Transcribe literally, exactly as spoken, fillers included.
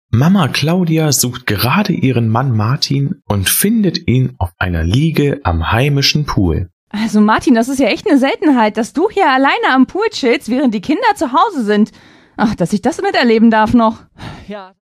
Mama Claudia sucht gerade ihren Mann Martin und findet ihn auf einer Liege am heimischen Pool. Also Martin, das ist ja echt eine Seltenheit, dass du hier alleine am Pool chillst, während die Kinder zu Hause sind. Ach, dass ich das miterleben darf noch. Ja.